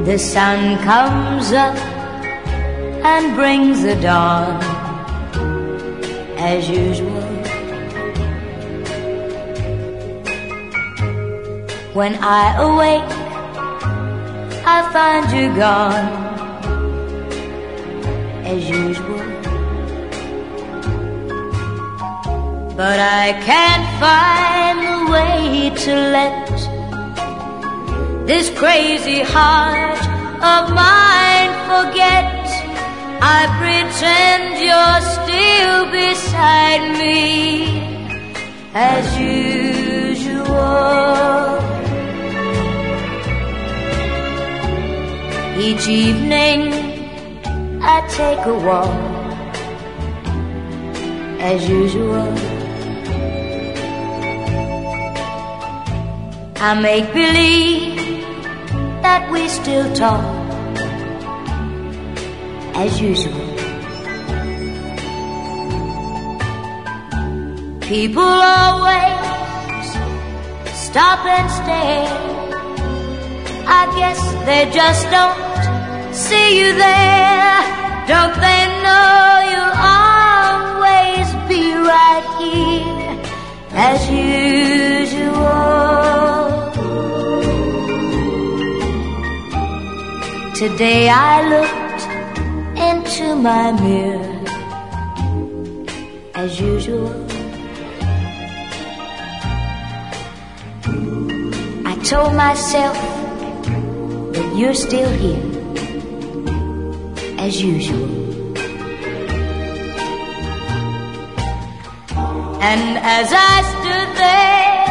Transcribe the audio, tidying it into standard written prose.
The sun comes up and brings the dawn, as usual. When I awake, I find you gone, as usual. But I can't find the way to let this crazy heart of mine forget. I pretend you're still beside me, as usual. Each evening I take a walk, as usual. I make believe that we still talk, as usual. People always stop and stare. I guess they just don't see you there. Don't they know you'll always be right here, as usual? Today I looked into my mirror, as usual. I told myself that you're still here, as usual. And as I stood there